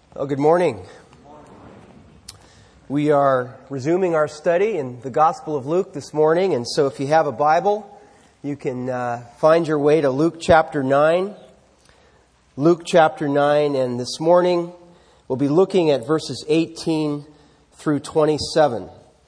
Well, good morning. We are resuming our study in the Gospel of Luke this morning, and so if you have a Bible, you can find your way to Luke chapter 9. Luke chapter 9, and this morning we'll be looking at verses 18 through 27.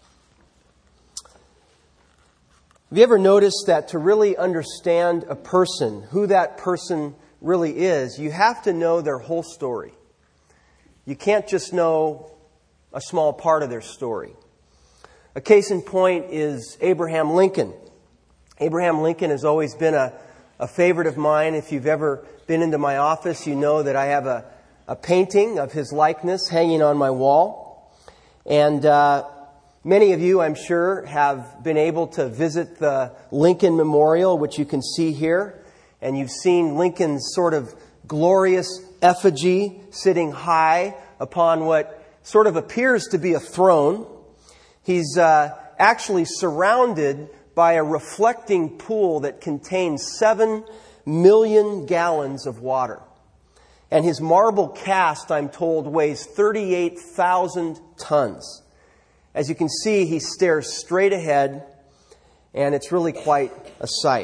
Have you ever noticed that to really understand a person, who that person really is, you have to know their whole story? You can't just know a small part of their story. A case in point is Abraham Lincoln. Abraham Lincoln has always been a favorite of mine. If you've ever been into my office, you know that I have a painting of his likeness hanging on my wall. And many of you, I'm sure, have been able to visit the Lincoln Memorial, which you can see here. And you've seen Lincoln's sort of glorious effigy sitting high upon what sort of appears to be a throne. He's actually surrounded by a reflecting pool that contains 7 million gallons of water. And his marble cast, I'm told, weighs 38,000 tons. As you can see, he stares straight ahead, and it's really quite a sight.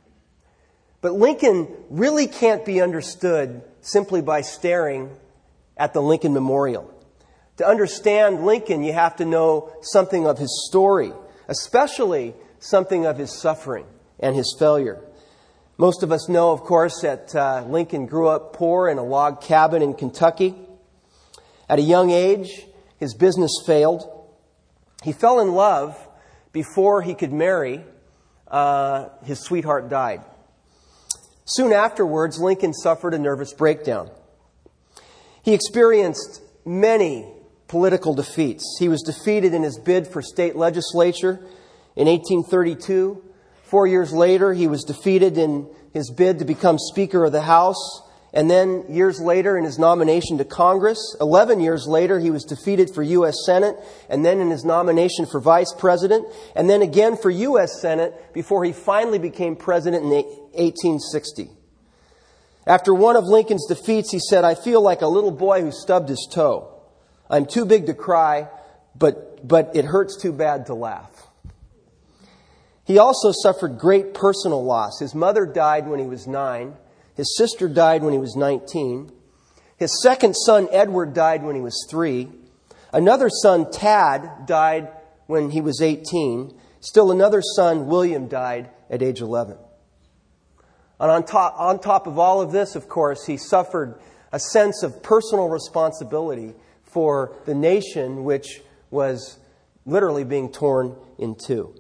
But Lincoln really can't be understood simply by staring at the Lincoln Memorial. To understand Lincoln, you have to know something of his story, especially something of his suffering and his failure. Most of us know, of course, that Lincoln grew up poor in a log cabin in Kentucky. At a young age, his business failed. He fell in love before he could marry. His sweetheart died. Soon afterwards, Lincoln suffered a nervous breakdown. He experienced many political defeats. He was defeated in his bid for state legislature in 1832. 4 years later, he was defeated in his bid to become Speaker of the House. And then years later, in his nomination to Congress. 11 years later, he was defeated for U.S. Senate. And then in his nomination for Vice President. And then again for U.S. Senate before he finally became President in 1860. After one of Lincoln's defeats, he said, "I feel like a little boy who stubbed his toe. I'm too big to cry, but it hurts too bad to laugh." He also suffered great personal loss. His mother died when he was 9. His sister died when he was 19. His second son, Edward, died when he was 3. Another son, Tad, died when he was 18. Still another son, William, died at age 11. And on top of all of this, of course, he suffered a sense of personal responsibility for the nation, which was literally being torn in two.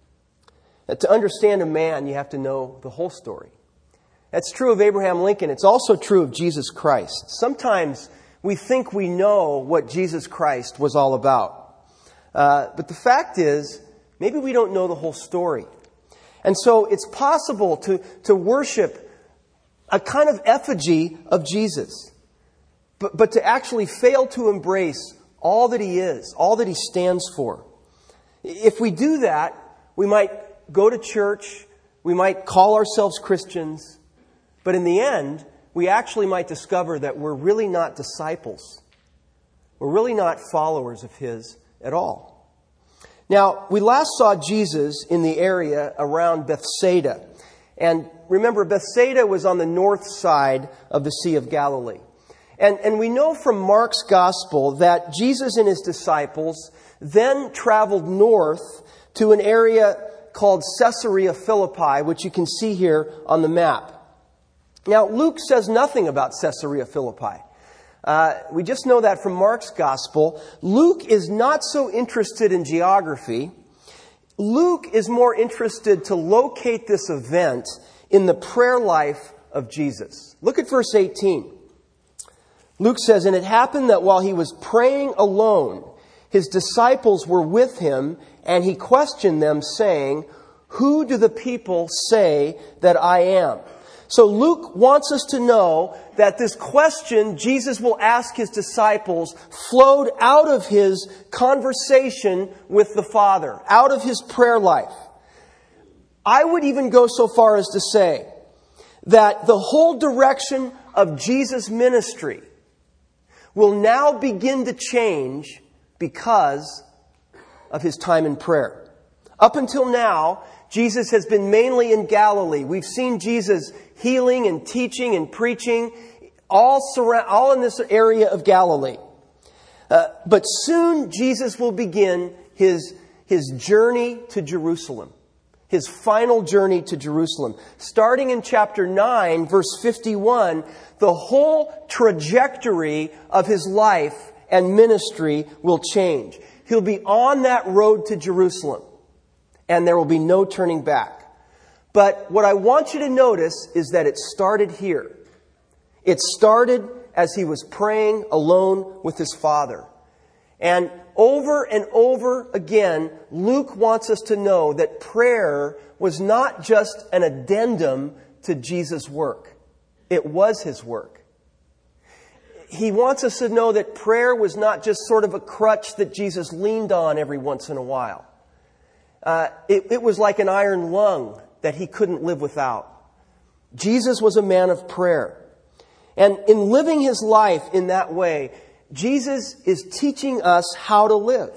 To understand a man, you have to know the whole story. That's true of Abraham Lincoln. It's also true of Jesus Christ. Sometimes we think we know what Jesus Christ was all about. But the fact is, maybe we don't know the whole story. And so it's possible to worship a kind of effigy of Jesus, but to actually fail to embrace all that He is, all that He stands for. If we do that, we might go to church, we might call ourselves Christians, but in the end, we actually might discover that we're really not disciples. We're really not followers of His at all. Now, we last saw Jesus in the area around Bethsaida. And remember, Bethsaida was on the north side of the Sea of Galilee. And we know from Mark's Gospel that Jesus and His disciples then traveled north to an area called Caesarea Philippi, which you can see here on the map. Now, Luke says nothing about Caesarea Philippi. We just know that from Mark's Gospel. Luke is not so interested in geography. Luke is more interested to locate this event in the prayer life of Jesus. Look at verse 18. Luke says, "And it happened that while He was praying alone, His disciples were with Him, and He questioned them, saying, 'Who do the people say that I am?'" So Luke wants us to know that this question Jesus will ask His disciples flowed out of His conversation with the Father, out of His prayer life. I would even go so far as to say that the whole direction of Jesus' ministry will now begin to change because of his time in prayer. Up until now, Jesus has been mainly in Galilee. We've seen Jesus healing and teaching and preaching all in this area of Galilee. But soon Jesus will begin his journey to Jerusalem. His final journey to Jerusalem. Starting in chapter 9, verse 51, the whole trajectory of his life and ministry will change. He'll be on that road to Jerusalem, and there will be no turning back. But what I want you to notice is that it started here. It started as he was praying alone with his Father. And over again, Luke wants us to know that prayer was not just an addendum to Jesus' work. It was his work. He wants us to know that prayer was not just sort of a crutch that Jesus leaned on every once in a while. It was like an iron lung that he couldn't live without. Jesus was a man of prayer. And in living his life in that way, Jesus is teaching us how to live.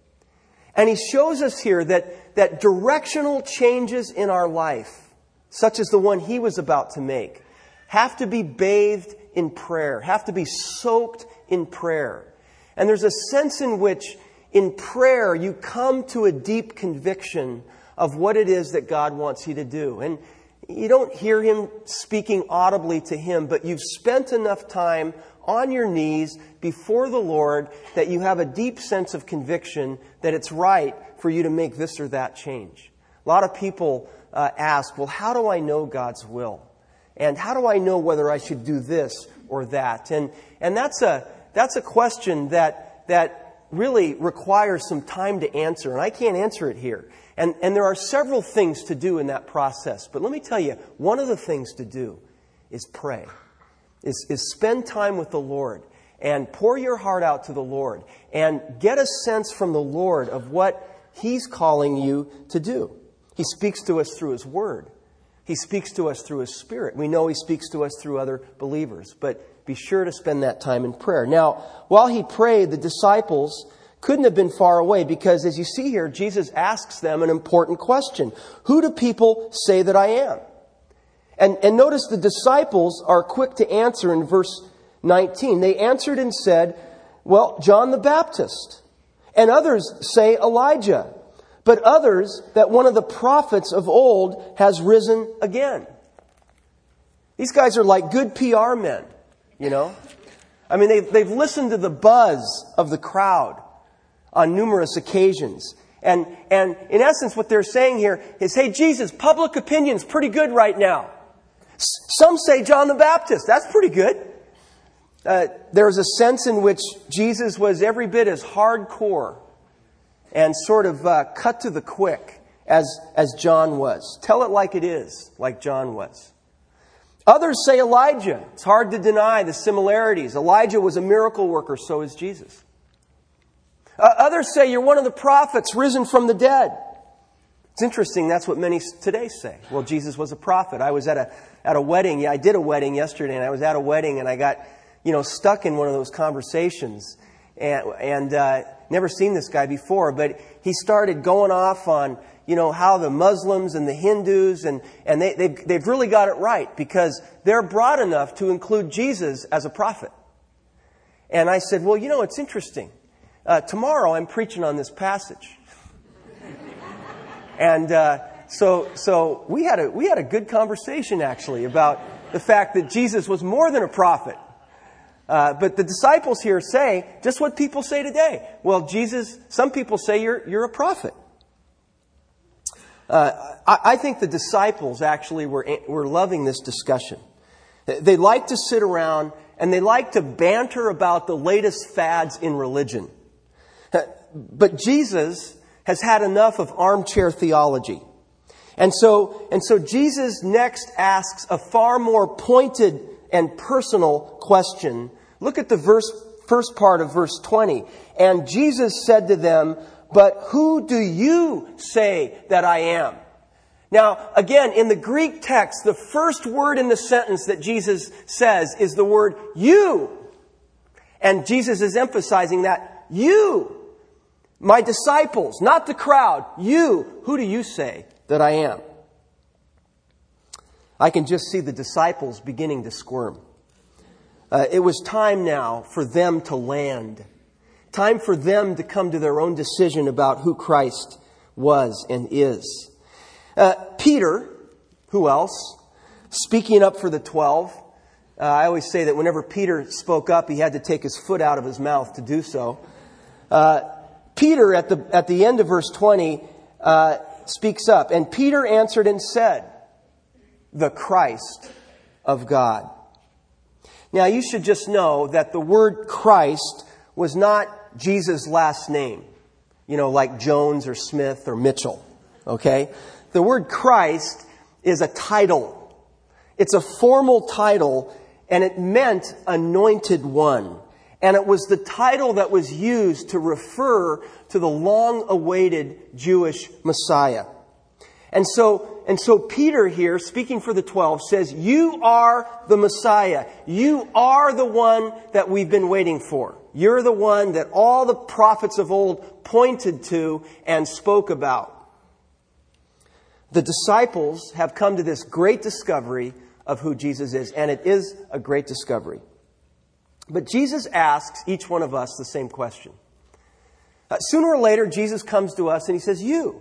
And he shows us here that directional changes in our life, such as the one he was about to make, have to be bathed in prayer, have to be soaked in prayer. And there's a sense in which in prayer you come to a deep conviction of what it is that God wants you to do. And you don't hear him speaking audibly to him, but you've spent enough time on your knees before the Lord that you have a deep sense of conviction that it's right for you to make this or that change. A lot of people ask, well, how do I know God's will? And how do I know whether I should do this or that? And that's a question that really requires some time to answer. And I can't answer it here. And there are several things to do in that process. But let me tell you, one of the things to do is pray. Is spend time with the Lord and pour your heart out to the Lord and get a sense from the Lord of what he's calling you to do. He speaks to us through his word. He speaks to us through his Spirit. We know he speaks to us through other believers, but be sure to spend that time in prayer. Now, while he prayed, the disciples couldn't have been far away because, as you see here, Jesus asks them an important question. Who do people say that I am? And notice the disciples are quick to answer in verse 19. They answered and said, well, John the Baptist. And others say Elijah. But others that one of the prophets of old has risen again. These guys are like good PR men, you know. I mean, they've listened to the buzz of the crowd on numerous occasions. And in essence, what they're saying here is, hey, Jesus, public opinion's pretty good right now. Some say John the Baptist. That's pretty good. There's a sense in which Jesus was every bit as hardcore and sort of cut to the quick as John was. Tell it like it is, like John was. Others say Elijah. It's hard to deny the similarities. Elijah was a miracle worker, so is Jesus. Others say you're one of the prophets risen from the dead. It's interesting, that's what many today say. Well, Jesus was a prophet. I was at a wedding. Yeah, I did a wedding yesterday, and I was at a wedding, and I got, stuck in one of those conversations. And never seen this guy before, but he started going off on, how the Muslims and the Hindus, and they've really got it right, because they're broad enough to include Jesus as a prophet. And I said, well, it's interesting. Tomorrow I'm preaching on this passage. And so we had a good conversation actually about the fact that Jesus was more than a prophet. But the disciples here say just what people say today. Well, Jesus, some people say you're a prophet. I think the disciples actually were loving this discussion. They like to sit around and they like to banter about the latest fads in religion. But Jesus has had enough of armchair theology. And so Jesus next asks a far more pointed and personal question. Look at the first part of verse 20. And Jesus said to them, but who do you say that I am? Now, again, in the Greek text, the first word in the sentence that Jesus says is the word you. And Jesus is emphasizing that you, my disciples, not the crowd, you, who do you say that I am? I can just see the disciples beginning to squirm. It was time now for them to land. Time for them to come to their own decision about who Christ was and is. Peter, who else? Speaking up for the 12. I always say that whenever Peter spoke up, he had to take his foot out of his mouth to do so. Peter, at the end of verse 20, speaks up. And Peter answered and said, the Christ of God. Now, you should just know that the word Christ was not Jesus' last name. You know, like Jones or Smith or Mitchell. Okay? The word Christ is a title. It's a formal title, and it meant anointed one. And it was the title that was used to refer to the long-awaited Jewish Messiah. And so Peter here, speaking for the 12, says, you are the Messiah. You are the one that we've been waiting for. You're the one that all the prophets of old pointed to and spoke about. The disciples have come to this great discovery of who Jesus is, and it is a great discovery. But Jesus asks each one of us the same question. Sooner or later, Jesus comes to us and he says, you,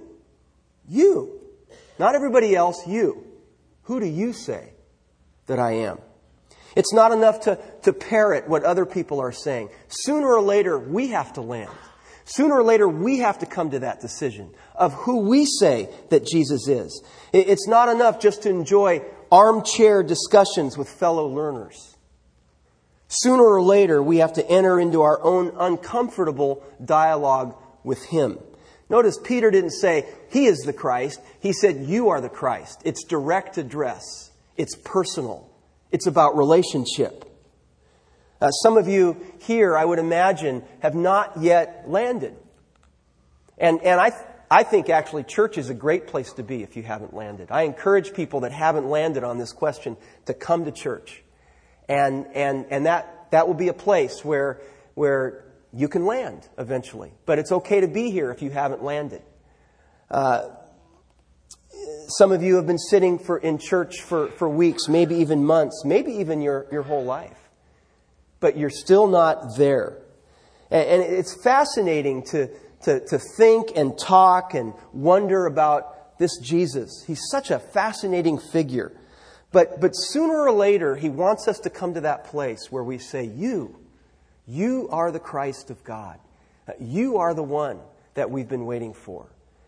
not everybody else, you. Who do you say that I am? It's not enough to parrot what other people are saying. Sooner or later, we have to land. Sooner or later, we have to come to that decision of who we say that Jesus is. It's not enough just to enjoy armchair discussions with fellow learners. Sooner or later, we have to enter into our own uncomfortable dialogue with Him. Notice Peter didn't say, He is the Christ. He said, you are the Christ. It's direct address. It's personal. It's about relationship. Some of you here, I would imagine, have not yet landed. And I think actually church is a great place to be if you haven't landed. I encourage people that haven't landed on this question to come to church. And that will be a place where you can land eventually. But it's okay to be here if you haven't landed. Some of you have been sitting in church for weeks, maybe even months, maybe even your whole life. But you're still not there. And it's fascinating to think and talk and wonder about this Jesus. He's such a fascinating figure. But sooner or later, He wants us to come to that place where we say, you are the Christ of God. You are the one that we've been waiting for.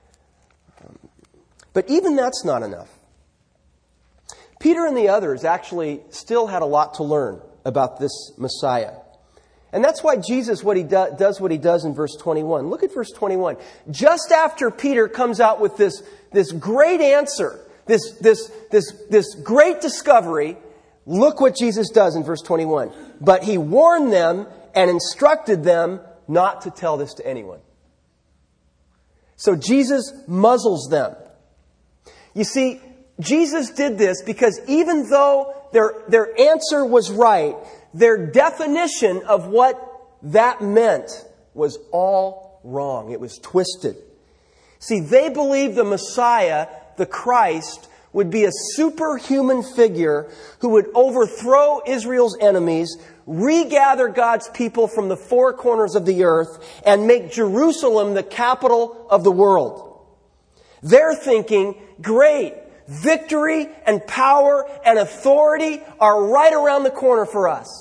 But even that's not enough. Peter and the others actually still had a lot to learn about this Messiah. And that's why Jesus does what he does in verse 21. Look at verse 21. Just after Peter comes out with this great answer, this great discovery, look what Jesus does in verse 21. But He warned them and instructed them not to tell this to anyone. So Jesus muzzles them. You see, Jesus did this because even though their answer was right, their definition of what that meant was all wrong. It was twisted. See, they believed the Messiah, the Christ, would be a superhuman figure who would overthrow Israel's enemies, regather God's people from the four corners of the earth, and make Jerusalem the capital of the world. They're thinking, great, victory and power and authority are right around the corner for us.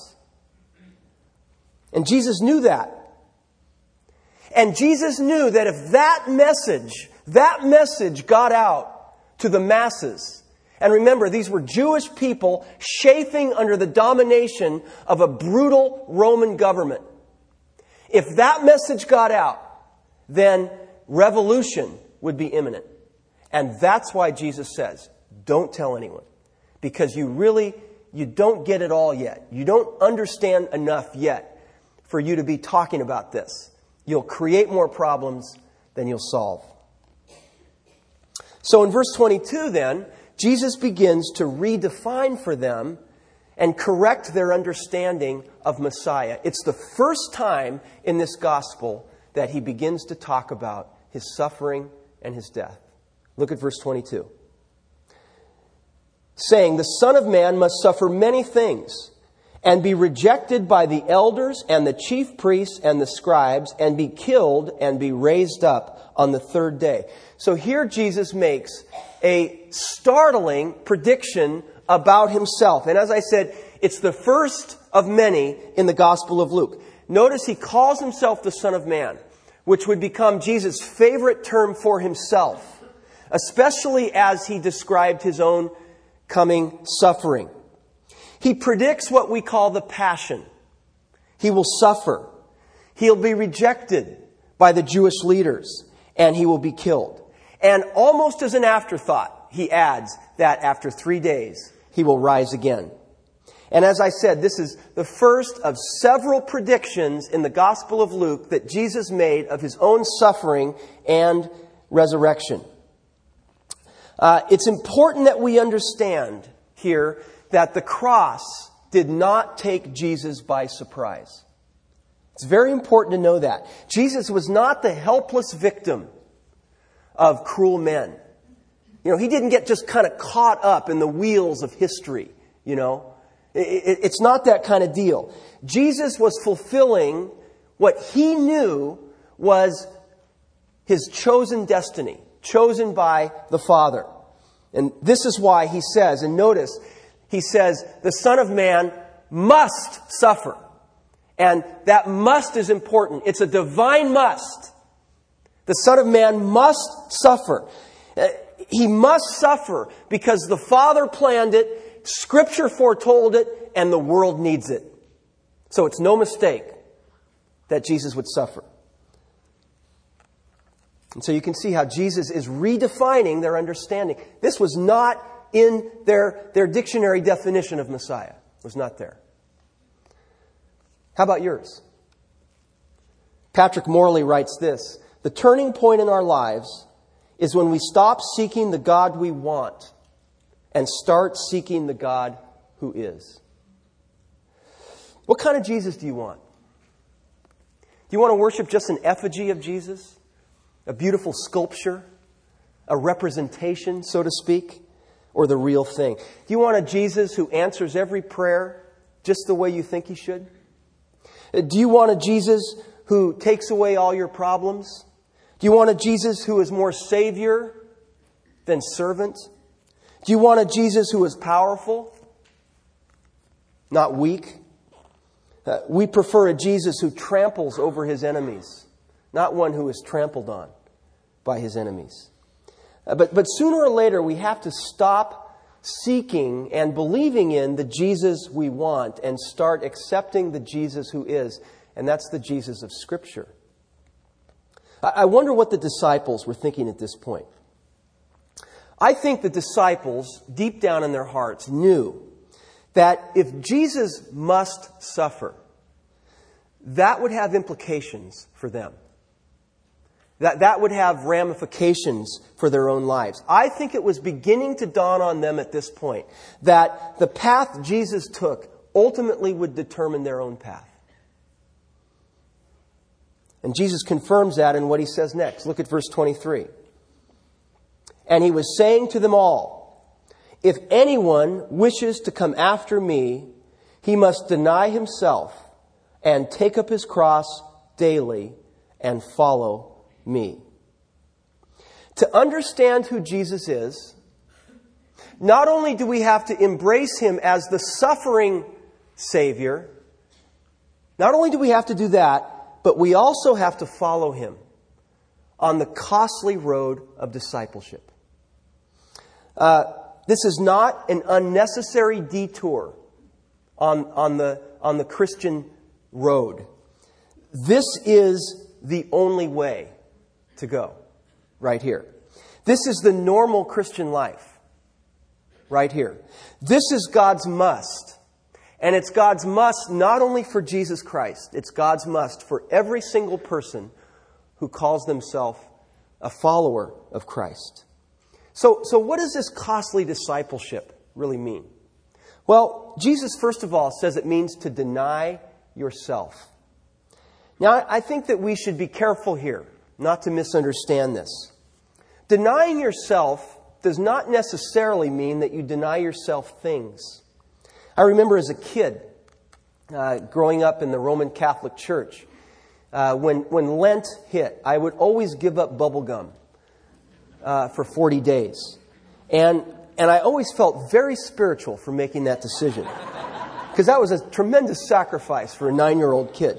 And Jesus knew that. And Jesus knew that if that message got out to the masses, and remember, these were Jewish people chafing under the domination of a brutal Roman government. If that message got out, then revolution would be imminent. And that's why Jesus says, don't tell anyone. Because you don't get it all yet. You don't understand enough yet for you to be talking about this. You'll create more problems than you'll solve. So in verse 22 then, Jesus begins to redefine for them and correct their understanding of Messiah. It's the first time in this gospel that he begins to talk about his suffering and his death. Look at verse 22. Saying, the Son of Man must suffer many things, and be rejected by the elders and the chief priests and the scribes, and be killed and be raised up on the third day. So here Jesus makes a startling prediction about himself. And as I said, it's the first of many in the Gospel of Luke. Notice he calls himself the Son of Man, which would become Jesus' favorite term for himself, especially as he described his own coming suffering. He predicts what we call the Passion. He will suffer. He'll be rejected by the Jewish leaders, and he will be killed. And almost as an afterthought, he adds that after 3 days, he will rise again. And as I said, this is the first of several predictions in the Gospel of Luke that Jesus made of his own suffering and resurrection. It's important that we understand here that the cross did not take Jesus by surprise. It's very important to know that. Jesus was not the helpless victim of cruel men. He didn't get just kind of caught up in the wheels of history, It's not that kind of deal. Jesus was fulfilling what he knew was his chosen destiny, chosen by the Father. And this is why he says, and notice, he says, the Son of Man must suffer. And that must is important. It's a divine must. The Son of Man must suffer. He must suffer because the Father planned it, Scripture foretold it, and the world needs it. So it's no mistake that Jesus would suffer. And so you can see how Jesus is redefining their understanding. This was not in their dictionary definition of Messiah. It was not there. How about yours? Patrick Morley writes this: the turning point in our lives is when we stop seeking the God we want and start seeking the God who is. What kind of Jesus do you want? Do you want to worship just an effigy of Jesus? A beautiful sculpture? A representation, so to speak? Or the real thing? Do you want a Jesus who answers every prayer just the way you think he should? Do you want a Jesus who takes away all your problems? Do you want a Jesus who is more Savior than servant? Do you want a Jesus who is powerful, not weak? We prefer a Jesus who tramples over his enemies, not one who is trampled on by his enemies. But sooner or later, we have to stop seeking and believing in the Jesus we want and start accepting the Jesus who is. And that's the Jesus of Scripture. I wonder what the disciples were thinking at this point. I think the disciples, deep down in their hearts, knew that if Jesus must suffer, that would have implications for them. That would have ramifications for their own lives. I think it was beginning to dawn on them at this point that the path Jesus took ultimately would determine their own path. And Jesus confirms that in what he says next. Look at verse 23. And he was saying to them all, if anyone wishes to come after me, he must deny himself and take up his cross daily and follow me. To understand who Jesus is, not only do we have to embrace him as the suffering Savior, not only do we have to do that, but we also have to follow him on the costly road of discipleship. This is not an unnecessary detour on the Christian road. This is the only way to go, right here. This is the normal Christian life, right here. This is God's must. And it's God's must not only for Jesus Christ, it's God's must for every single person who calls themselves a follower of Christ. So what does this costly discipleship really mean? Well, Jesus, first of all, says it means to deny yourself. Now, I think that we should be careful here not to misunderstand this. Denying yourself does not necessarily mean that you deny yourself things. I remember as a kid, growing up in the Roman Catholic Church, when Lent hit, I would always give up bubble gum for 40 days. And I always felt very spiritual for making that decision. Because that was a tremendous sacrifice for a 9-year-old kid.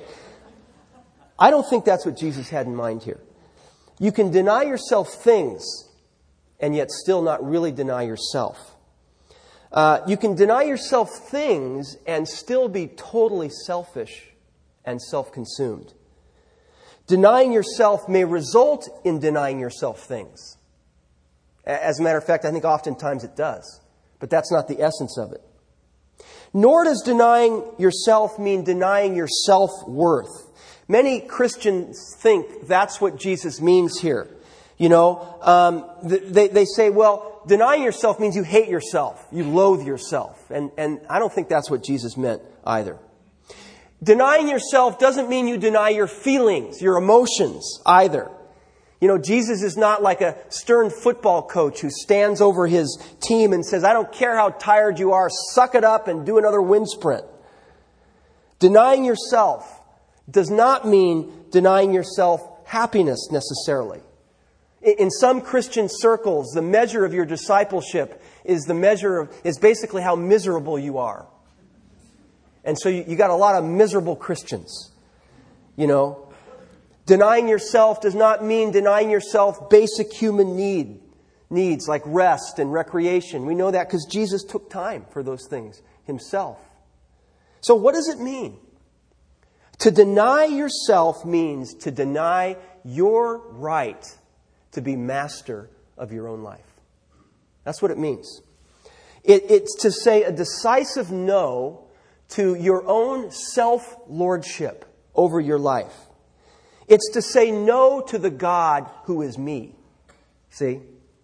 I don't think that's what Jesus had in mind here. You can deny yourself things and yet still not really deny yourself. You can deny yourself things and still be totally selfish and self-consumed. Denying yourself may result in denying yourself things. As a matter of fact, I think oftentimes it does. But that's not the essence of it. Nor does denying yourself mean denying your self-worth. Many Christians think that's what Jesus means here. You know, they say, well, denying yourself means you hate yourself. You loathe yourself. And I don't think that's what Jesus meant either. Denying yourself doesn't mean you deny your feelings, your emotions either. You know, Jesus is not like a stern football coach who stands over his team and says, I don't care how tired you are, suck it up and do another wind sprint. Denying yourself does not mean denying yourself happiness necessarily. In some Christian circles, the measure of your discipleship is basically how miserable you are. And so you got a lot of miserable Christians, you know. Denying yourself does not mean denying yourself basic human needs like rest and recreation. We know that because Jesus took time for those things himself. So what does it mean? To deny yourself means to deny your right to be master of your own life. That's what it means. It's to say a decisive no to your own self-lordship over your life. It's to say no to the God who is me. See?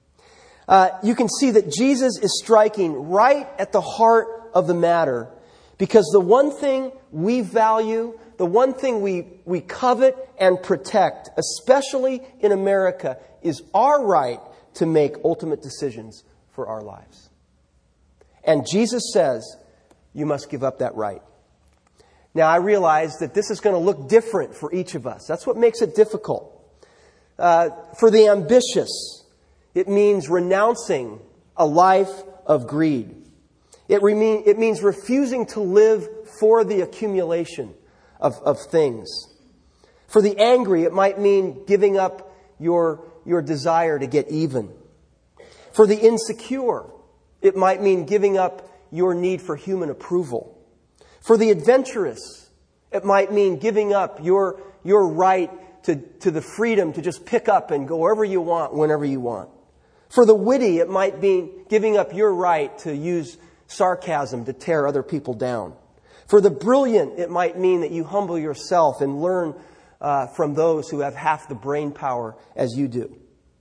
You can see that Jesus is striking right at the heart of the matter, because the one thing we value, the one thing we covet and protect, especially in America, is our right to make ultimate decisions for our lives. And Jesus says, you must give up that right. Now, I realize that this is going to look different for each of us. That's what makes it difficult. For the ambitious, it means renouncing a life of greed. It means refusing to live for the accumulation of things. For the angry, it might mean giving up your desire to get even. For the insecure, it might mean giving up your need for human approval. For the adventurous, it might mean giving up your right to the freedom to just pick up and go wherever you want, whenever you want. For the witty, it might mean giving up your right to use sarcasm to tear other people down. For the brilliant, it might mean that you humble yourself and learn from those who have half the brain power as you do.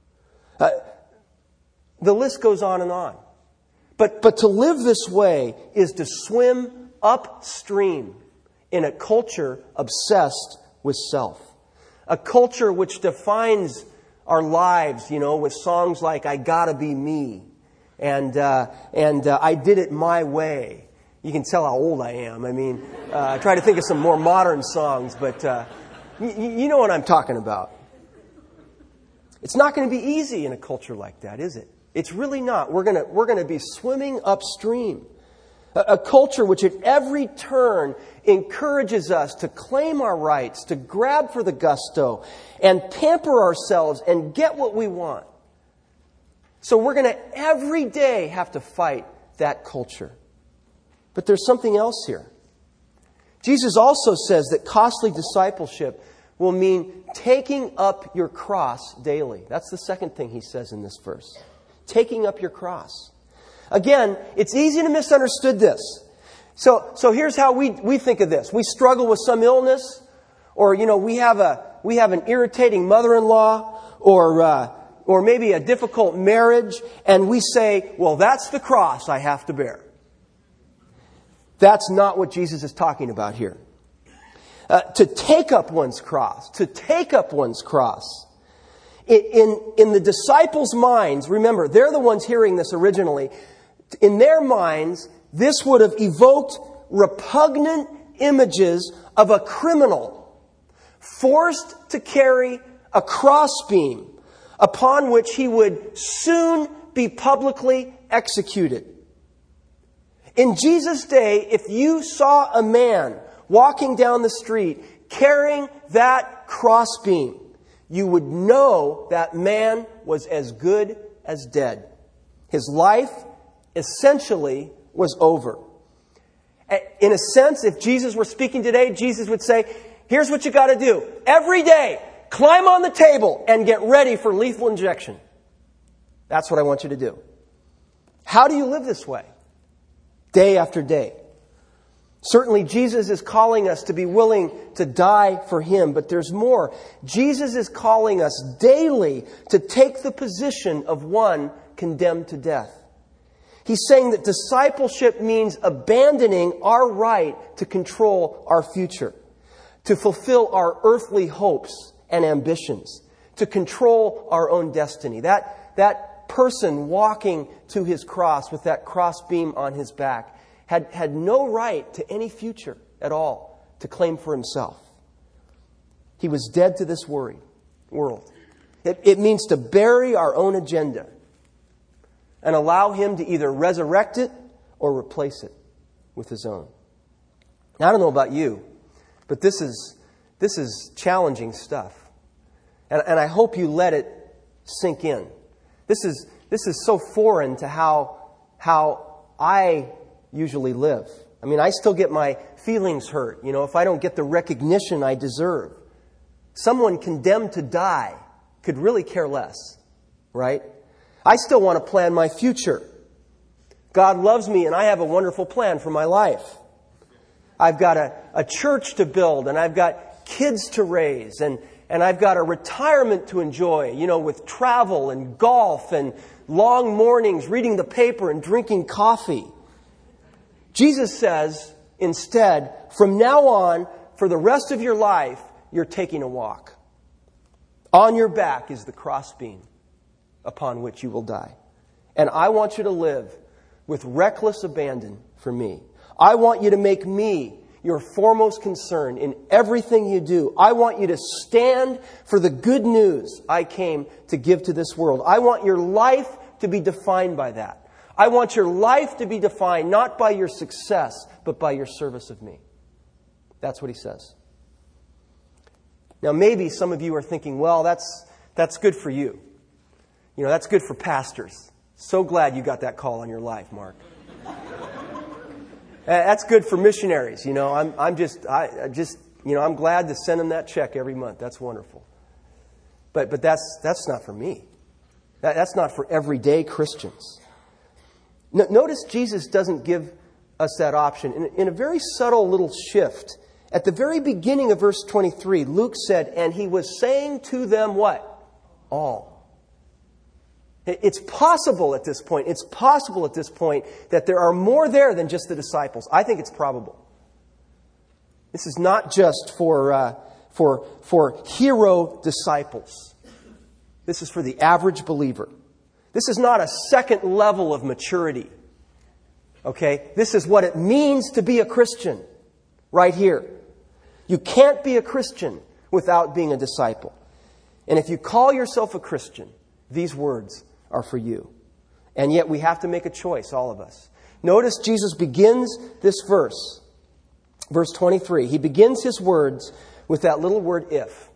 The list goes on and on. But to live this way is to swim upstream in a culture obsessed with self. A culture which defines our lives, you know, with songs like I Gotta Be Me and I Did It My Way. You can tell how old I am. I mean, I try to think of some more modern songs, but you know what I'm talking about. It's not going to be easy in a culture like that, is it? It's really not. We're going to be swimming upstream. A culture which at every turn encourages us to claim our rights, to grab for the gusto, and pamper ourselves and get what we want. So we're going to every day have to fight that culture. But there's something else here. Jesus also says that costly discipleship will mean taking up your cross daily. That's the second thing he says in this verse. Taking up your cross. Again, it's easy to misunderstand this. So here's how we think of this. We struggle with some illness, or you know, we have an irritating mother-in-law, or maybe a difficult marriage, and we say, well, that's the cross I have to bear. That's not what Jesus is talking about here. To take up one's cross. To take up one's cross. In the disciples' minds, remember, they're the ones hearing this originally. In their minds, this would have evoked repugnant images of a criminal forced to carry a crossbeam upon which he would soon be publicly executed. In Jesus' day, if you saw a man walking down the street carrying that crossbeam, you would know that man was as good as dead. His life essentially was over. In a sense, if Jesus were speaking today, Jesus would say, here's what you got to do. Every day, climb on the table and get ready for lethal injection. That's what I want you to do. How do you live this way? Day after day. Certainly, Jesus is calling us to be willing to die for Him, but there's more. Jesus is calling us daily to take the position of one condemned to death. He's saying that discipleship means abandoning our right to control our future, to fulfill our earthly hopes and ambitions, to control our own destiny. That person walking to his cross with that crossbeam on his back had no right to any future at all to claim for himself. He was dead to this world. It means to bury our own agenda and allow Him to either resurrect it or replace it with His own. Now, I don't know about you, but this is challenging stuff. And I hope you let it sink in. This is so foreign to how I usually live. I mean, I still get my feelings hurt, if I don't get the recognition I deserve. Someone condemned to die could really care less, right? I still want to plan my future. God loves me and I have a wonderful plan for my life. I've got a church to build and I've got kids to raise and I've got a retirement to enjoy, with travel and golf and long mornings reading the paper and drinking coffee. Jesus says, instead, from now on, for the rest of your life, you're taking a walk. On your back is the crossbeam upon which you will die. And I want you to live with reckless abandon for me. I want you to make me your foremost concern in everything you do. I want you to stand for the good news I came to give to this world. I want your life to be defined by that. I want your life to be defined not by your success, but by your service of me. That's what He says. Now, maybe some of you are thinking, well, that's good for you. That's good for pastors. So glad you got that call on your life, Mark. That's good for missionaries. I'm glad to send them that check every month. That's wonderful. But that's not for me. That's not for everyday Christians. Notice Jesus doesn't give us that option. In a very subtle little shift, at the very beginning of verse 23, Luke said, and He was saying to them what? All. It's possible at this point that there are more there than just the disciples. I think it's probable. This is not just for hero disciples. This is for the average believer. This is not a second level of maturity. Okay? This is what it means to be a Christian right here. You can't be a Christian without being a disciple. And if you call yourself a Christian, these words are for you. And yet we have to make a choice, all of us. Notice Jesus begins this verse 23. He begins His words with that little word if.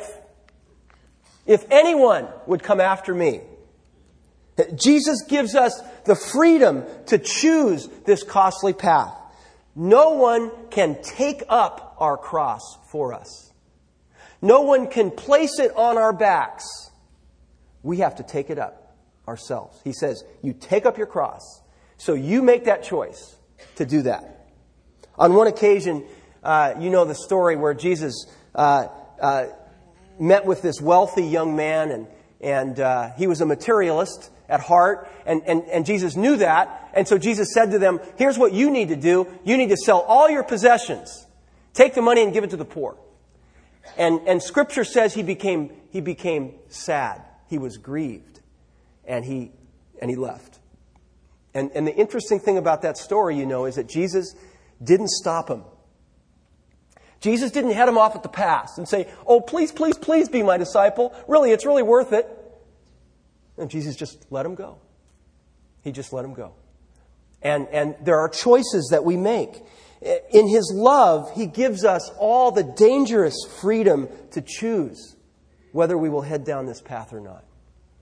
If anyone would come after me. Jesus gives us the freedom to choose this costly path. No one can take up our cross for us. No one can place it on our backs. We have to take it up ourselves. He says, you take up your cross. So you make that choice to do that. On one occasion, you know the story where Jesus met with this wealthy young man and he was a materialist at heart, and Jesus knew that. And so Jesus said to them, here's what you need to do. You need to sell all your possessions. Take the money and give it to the poor. And Scripture says he became sad. He was grieved. And he left. And the interesting thing about that story, is that Jesus didn't stop him. Jesus didn't head him off at the pass and say, oh, please, please, please be my disciple. Really, it's really worth it. And Jesus just let him go. He just let him go. And there are choices that we make. In His love, He gives us all the dangerous freedom to choose whether we will head down this path or not.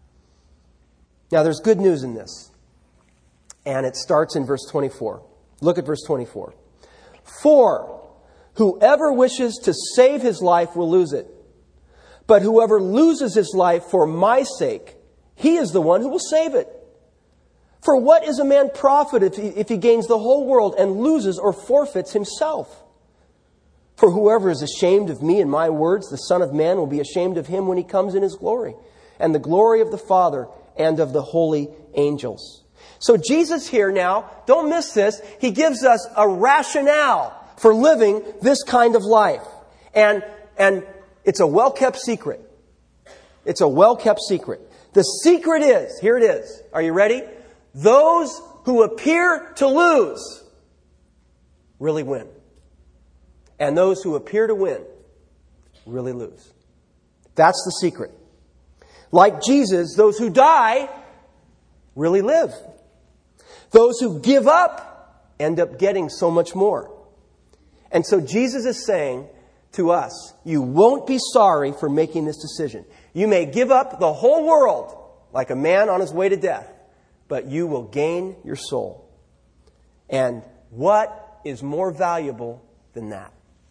Now, there's good news in this. And it starts in verse 24. Look at verse 24. For whoever wishes to save his life will lose it. But whoever loses his life for my sake, he is the one who will save it. For what is a man profit if he gains the whole world and loses or forfeits himself? For whoever is ashamed of me and my words, the Son of Man will be ashamed of him when he comes in his glory, and the glory of the Father and of the holy angels. So Jesus here now, don't miss this, He gives us a rationale for living this kind of life. And it's a well-kept secret. It's a well-kept secret. The secret is, here it is. Are you ready? Those who appear to lose really win. And those who appear to win really lose. That's the secret. Like Jesus, those who die really live. Those who give up end up getting so much more. And so Jesus is saying to us, you won't be sorry for making this decision. You may give up the whole world like a man on his way to death, but you will gain your soul. And what is more valuable than that?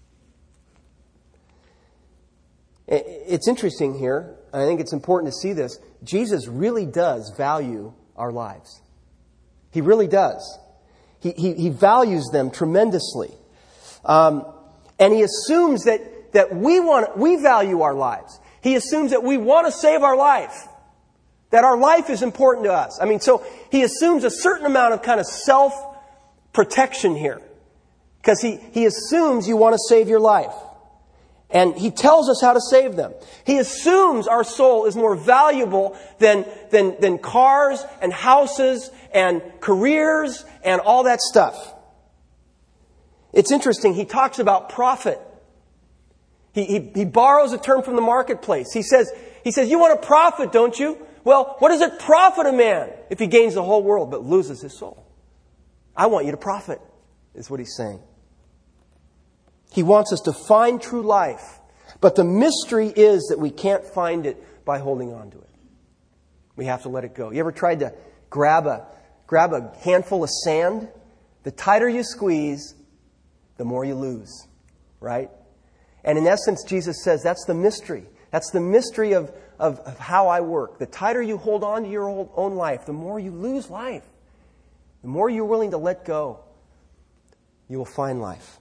It's interesting here. I think it's important to see this. Jesus really does value our lives. He really does. He values them tremendously. And He assumes that we value our lives. He assumes that we want to save our life. That our life is important to us. So He assumes a certain amount of kind of self-protection here. Because he assumes you want to save your life. And He tells us how to save them. He assumes our soul is more valuable than cars and houses and careers and all that stuff. It's interesting. He talks about profit. He borrows a term from the marketplace. He says, you want a profit, don't you? Well, what does it profit a man if he gains the whole world but loses his soul? I want you to profit, is what He's saying. He wants us to find true life. But the mystery is that we can't find it by holding on to it. We have to let it go. You ever tried to grab a handful of sand? The tighter you squeeze, the more you lose. Right? And in essence, Jesus says that's the mystery. That's the mystery of how I work. The tighter you hold on to your own life, the more you lose life. The more you're willing to let go, you will find life.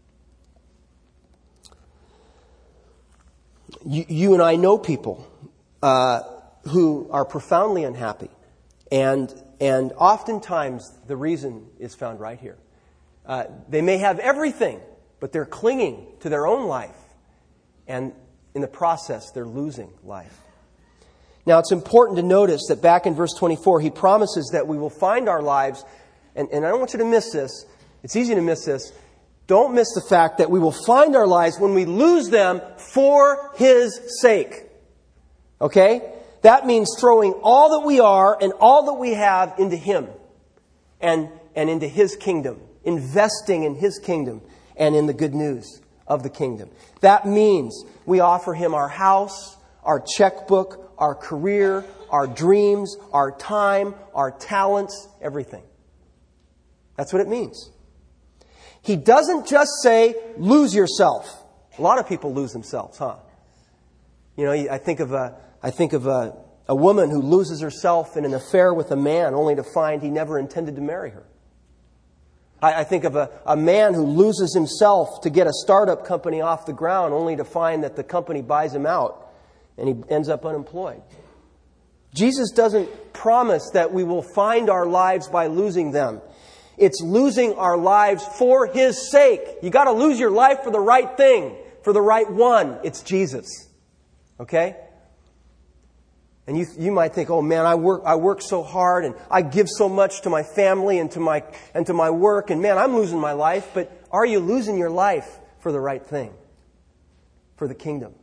You and I know people who are profoundly unhappy. And oftentimes the reason is found right here. They may have everything, but they're clinging to their own life. And in the process, they're losing life. Now, it's important to notice that back in verse 24, He promises that we will find our lives. And I don't want you to miss this. It's easy to miss this. Don't miss the fact that we will find our lives when we lose them for His sake. Okay? That means throwing all that we are and all that we have into Him and into His kingdom. Investing in His kingdom and in the good news of the kingdom. That means we offer Him our house, our checkbook, our career, our dreams, our time, our talents, everything. That's what it means. He doesn't just say, lose yourself. A lot of people lose themselves, huh? I think of a woman who loses herself in an affair with a man only to find he never intended to marry her. I think of a man who loses himself to get a startup company off the ground only to find that the company buys him out and he ends up unemployed. Jesus doesn't promise that we will find our lives by losing them. It's losing our lives for His sake. You got to lose your life for the right thing, for the right one. It's Jesus. Okay? And you might think, oh man, I work so hard and I give so much to my family and to my work, and man, I'm losing my life. But are you losing your life for the right thing? For the kingdom?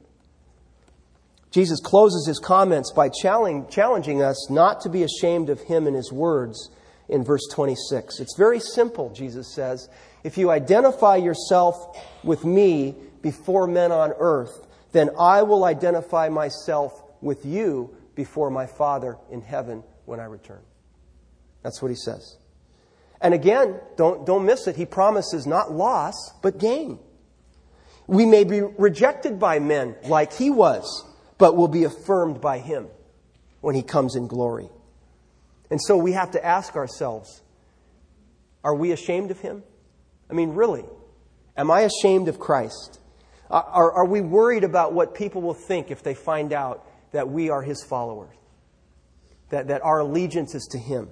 Jesus closes His comments by challenging us not to be ashamed of Him and His words in verse 26. It's very simple, Jesus says. If you identify yourself with me before men on earth, then I will identify myself with you before my Father in heaven when I return. That's what He says. And again, don't miss it. He promises not loss, but gain. We may be rejected by men like He was, but will be affirmed by Him when He comes in glory. And so we have to ask ourselves, are we ashamed of Him? I mean, really, am I ashamed of Christ? Are we worried about what people will think if they find out that we are His followers? That our allegiance is to Him?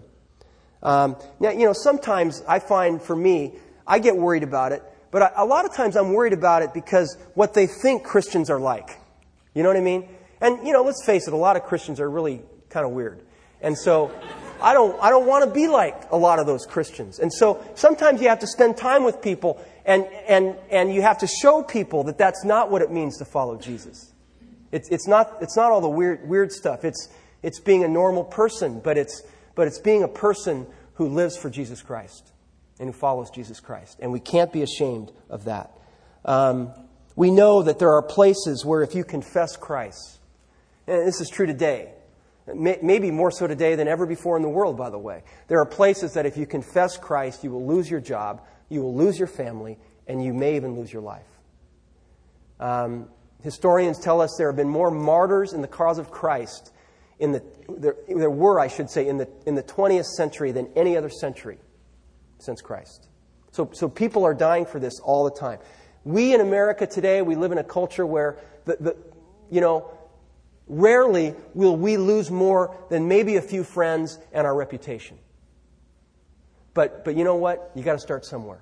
Now, sometimes I find for me, I get worried about it, but a lot of times I'm worried about it because what they think Christians are like. You know what I mean? And, let's face it, a lot of Christians are really kind of weird. And so I don't want to be like a lot of those Christians. And so sometimes you have to spend time with people and you have to show people that that's not what it means to follow Jesus. It's not all the weird stuff. It's being a normal person, but it's being a person who lives for Jesus Christ and who follows Jesus Christ. And we can't be ashamed of that. We know that there are places where if you confess Christ, and this is true today, maybe more so today than ever before in the world, by the way. There are places that if you confess Christ, you will lose your job, you will lose your family, and you may even lose your life. Historians tell us there have been more martyrs in the cause of Christ there were, I should say, in the 20th century than any other century since Christ. So people are dying for this all the time. We in America today, we live in a culture where rarely will we lose more than maybe a few friends and our reputation. But you know what? You got to start somewhere.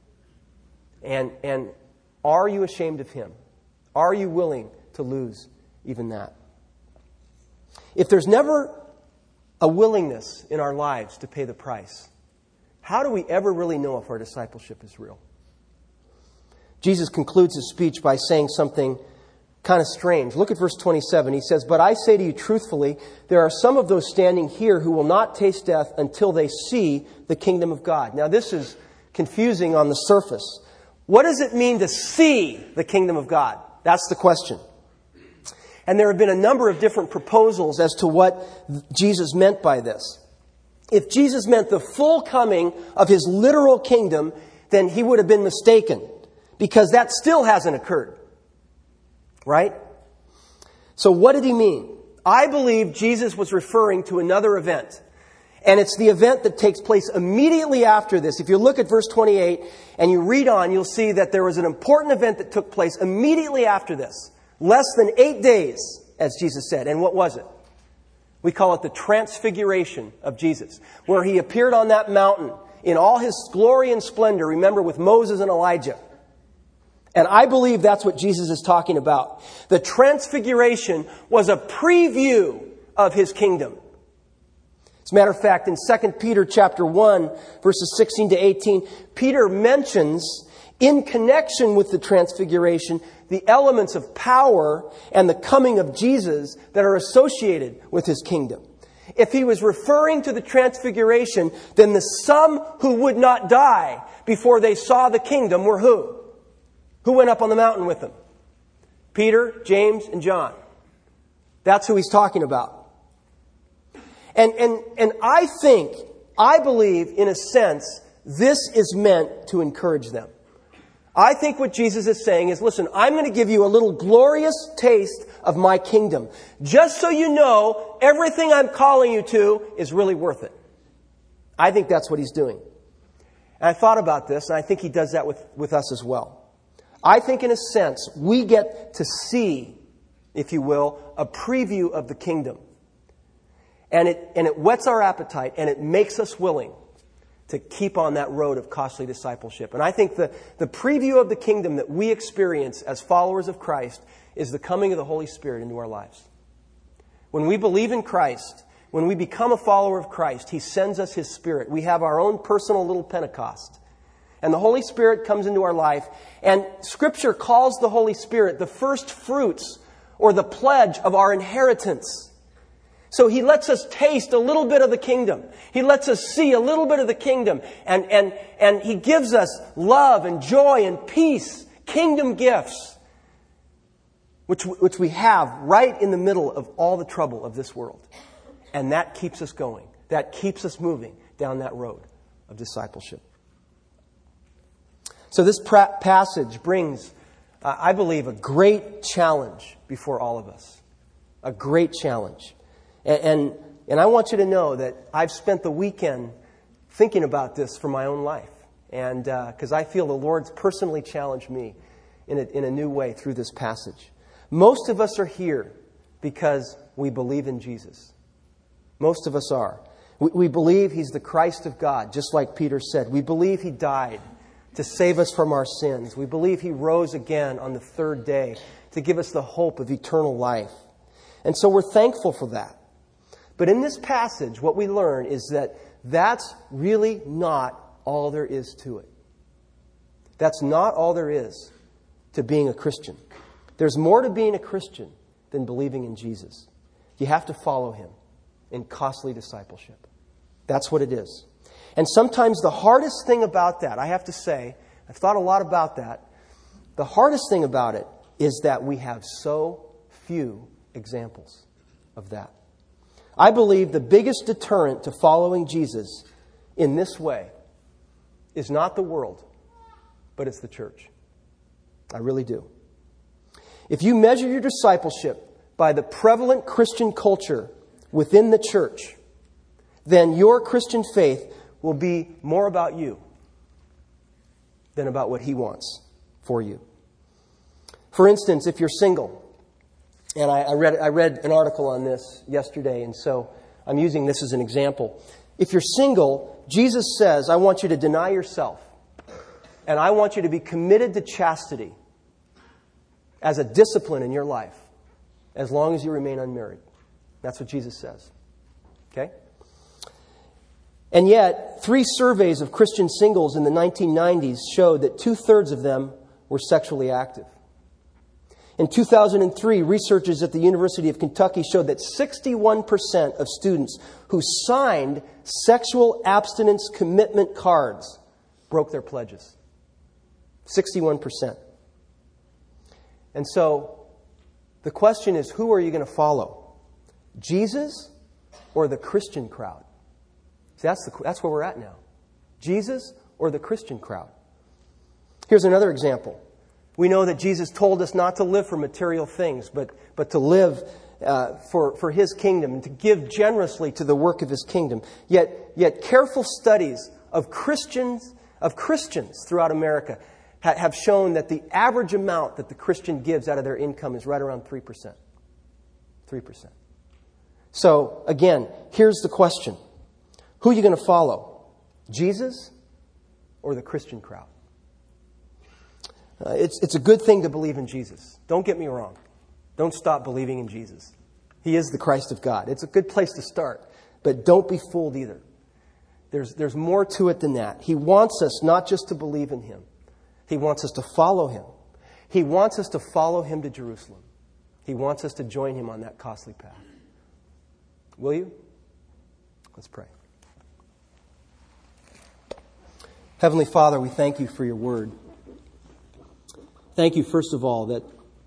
And are you ashamed of Him? Are you willing to lose even that? If there's never a willingness in our lives to pay the price, how do we ever really know if our discipleship is real? Jesus concludes His speech by saying something kind of strange. Look at verse 27. He says, "But I say to you truthfully, there are some of those standing here who will not taste death until they see the kingdom of God." Now this is confusing on the surface. What does it mean to see the kingdom of God? That's the question. And there have been a number of different proposals as to what Jesus meant by this. If Jesus meant the full coming of His literal kingdom, then He would have been mistaken, because that still hasn't occurred. Right? So what did He mean? I believe Jesus was referring to another event. And it's the event that takes place immediately after this. If you look at verse 28 and you read on, you'll see that there was an important event that took place immediately after this. Less than 8 days, as Jesus said. And what was it? We call it the transfiguration of Jesus, where He appeared on that mountain in all His glory and splendor, remember, with Moses and Elijah. And I believe that's what Jesus is talking about. The transfiguration was a preview of His kingdom. As a matter of fact, in 2 Peter chapter 1, verses 16 to 18, Peter mentions, in connection with the transfiguration, the elements of power and the coming of Jesus that are associated with His kingdom. If He was referring to the transfiguration, then the some who would not die before they saw the kingdom were who? Who went up on the mountain with Him? Peter, James, and John. That's who He's talking about. And I believe, in a sense, this is meant to encourage them. I think what Jesus is saying is, listen, I'm going to give you a little glorious taste of my kingdom, just so you know everything I'm calling you to is really worth it. I think that's what He's doing. And I thought about this, and I think He does that with us as well. I think, in a sense, we get to see, if you will, a preview of the kingdom. And it whets our appetite, and it makes us willing to keep on that road of costly discipleship. And I think the preview of the kingdom that we experience as followers of Christ is the coming of the Holy Spirit into our lives. When we believe in Christ, when we become a follower of Christ, He sends us His Spirit. We have our own personal little Pentecost. And the Holy Spirit comes into our life. And Scripture calls the Holy Spirit the first fruits or the pledge of our inheritance. So He lets us taste a little bit of the kingdom. He lets us see a little bit of the kingdom. And He gives us love and joy and peace, kingdom gifts, which we have right in the middle of all the trouble of this world. And that keeps us going. That keeps us moving down that road of discipleship. So this passage brings, I believe, a great challenge before all of us. A great challenge. And I want you to know that I've spent the weekend thinking about this for my own life. And because I feel the Lord's personally challenged me in a new way through this passage. Most of us are here because we believe in Jesus. Most of us are. We believe He's the Christ of God, just like Peter said. We believe He died to save us from our sins. We believe He rose again on the third day to give us the hope of eternal life. And so we're thankful for that. But in this passage, what we learn is that that's really not all there is to it. That's not all there is to being a Christian. There's more to being a Christian than believing in Jesus. You have to follow Him in costly discipleship. That's what it is. And sometimes the hardest thing about that, I have to say, I've thought a lot about that. The hardest thing about it is that we have so few examples of that. I believe the biggest deterrent to following Jesus in this way is not the world, but it's the church. I really do. If you measure your discipleship by the prevalent Christian culture within the church, then your Christian faith will be more about you than about what He wants for you. For instance, if you're single, and I read an article on this yesterday, and so I'm using this as an example. If you're single, Jesus says, I want you to deny yourself, and I want you to be committed to chastity as a discipline in your life, as long as you remain unmarried. That's what Jesus says. Okay? And yet, 3 surveys of Christian singles in the 1990s showed that 2/3 of them were sexually active. In 2003, researchers at the University of Kentucky showed that 61% of students who signed sexual abstinence commitment cards broke their pledges. 61%. And so, the question is, who are you going to follow? Jesus or the Christian crowd? See, that's where we're at now. Jesus or the Christian crowd? Here's another example. We know that Jesus told us not to live for material things, but to live for His kingdom and to give generously to the work of His kingdom. Yet careful studies of Christians throughout America have shown that the average amount that the Christian gives out of their income is right around 3%. 3%. So, again, here's the question. Who are you going to follow? Jesus or the Christian crowd? It's a good thing to believe in Jesus. Don't get me wrong. Don't stop believing in Jesus. He is the Christ of God. It's a good place to start. But don't be fooled either. There's more to it than that. He wants us not just to believe in Him. He wants us to follow Him. He wants us to follow Him to Jerusalem. He wants us to join Him on that costly path. Will you? Let's pray. Heavenly Father, we thank You for Your word. Thank You, first of all,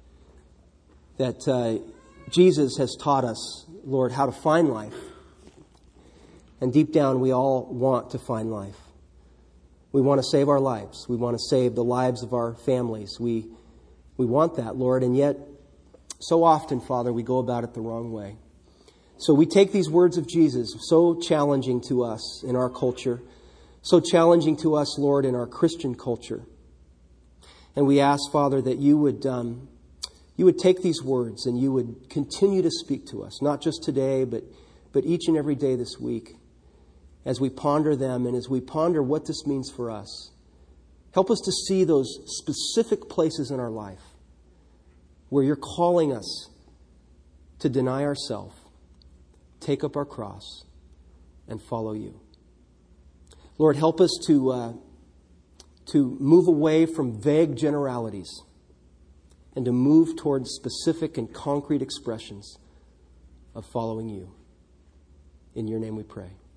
that Jesus has taught us, Lord, how to find life. And deep down, we all want to find life. We want to save our lives. We want to save the lives of our families. We want that, Lord, and yet so often, Father, we go about it the wrong way. So we take these words of Jesus, so challenging to us in our culture, so challenging to us, Lord, in our Christian culture. And we ask, Father, that You would take these words and You would continue to speak to us, not just today, but but each and every day this week, as we ponder them and as we ponder what this means for us, help us to see those specific places in our life where you're calling us to deny ourselves, take up our cross, and follow you. Lord, help us to move away from vague generalities and to move towards specific and concrete expressions of following you. In your name we pray.